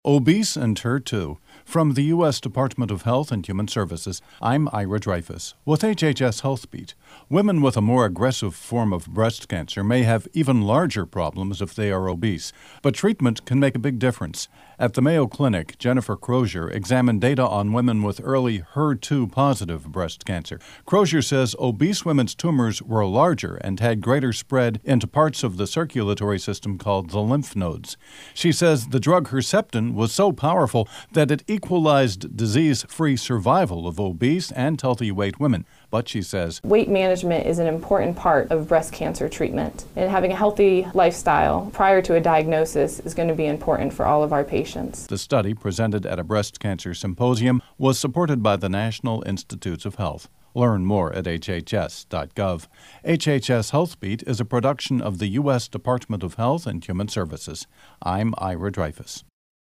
Obese and HER2. From the U.S. Department of Health and Human Services, I'm Ira Dreyfus with HHS HealthBeat. Women with a more aggressive form of breast cancer may have even larger problems if they are obese, but treatment can make a big difference. At the Mayo Clinic, Jennifer Crozier examined data on women with early HER2-positive breast cancer. Crozier says obese women's tumors were larger and had greater spread into parts of the circulatory system called the lymph nodes. She says the drug Herceptin was so powerful that it equalized disease-free survival of obese and healthy weight women. But she says weight management is an important part of breast cancer treatment, and having a healthy lifestyle prior to a diagnosis is going to be important for all of our patients. The study, presented at a breast cancer symposium, was supported by the National Institutes of Health. Learn more at hhs.gov. HHS HealthBeat is a production of the U.S. Department of Health and Human Services. I'm Ira Dreyfus.